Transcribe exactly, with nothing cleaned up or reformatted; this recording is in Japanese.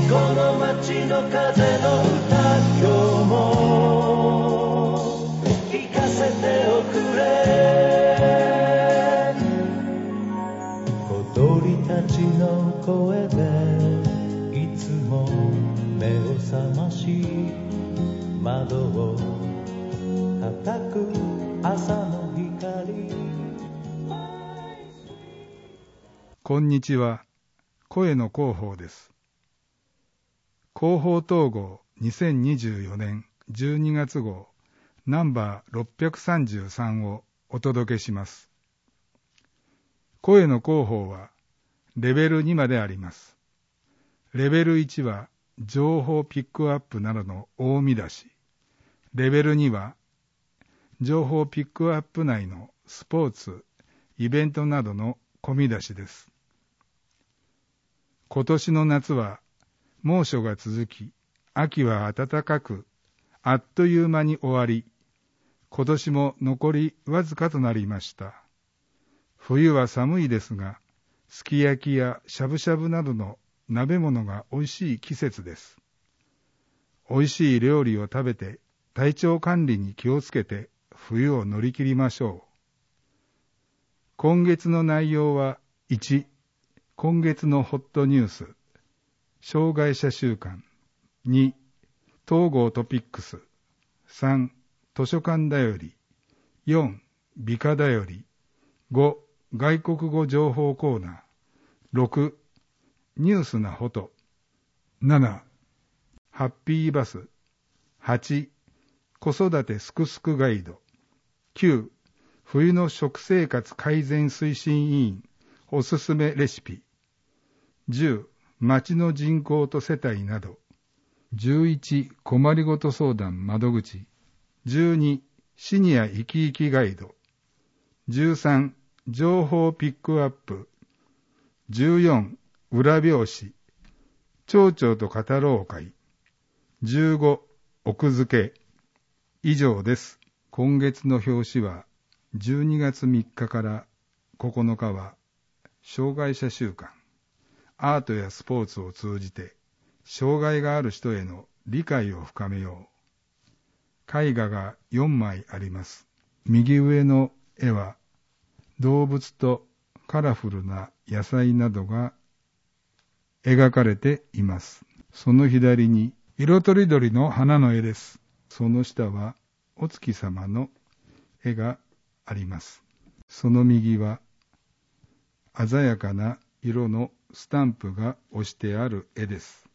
この街の風の歌、今日も聞かせておくれ。小鳥たちの声でいつも目を覚まし、窓を叩く朝の光。 こんにちは。声の広報です。広報統合にせんにじゅうよねんじゅうにがつ号ナンバーろっぴゃくさんじゅうさんをお届けします。声の広報はレベルにまであります。レベルいちは情報ピックアップなどの大見出し。レベルには情報ピックアップ内のスポーツ、イベントなどの小見出しです。今年の夏は猛暑が続き、秋は暖かく、あっという間に終わり、今年も残りわずかとなりました。冬は寒いですが、すき焼きやしゃぶしゃぶなどの鍋物がおいしい季節です。おいしい料理を食べて、体調管理に気をつけて、冬を乗り切りましょう。今月の内容はいち、今月のホットニュース、障害者週間。に、統合トピックス。さん、図書館だより。よん、美化だより。ご、外国語情報コーナー。ろく、ニュースなフォト。なな、ハッピーバス。はち、子育てすくすくガイド。きゅう、冬の食生活改善推進委員おすすめレシピ。じゅう、町の人口と世帯など。じゅういち、困りごと相談窓口。じゅうに、シニア生き生きガイド。じゅうさん、情報ピックアップ。じゅうよん、裏表紙。町長と語ろう会。じゅうご、奥付け。以上です。今月の表紙は、じゅうにがつみっかからここのかは、障害者週間。アートやスポーツを通じて、障害がある人への理解を深めよう。絵画がよんまいあります。右上の絵は、動物とカラフルな野菜などが描かれています。その左に、色とりどりの花の絵です。その下は、お月様の絵があります。その右は、鮮やかな色のスタンプが押してある絵です。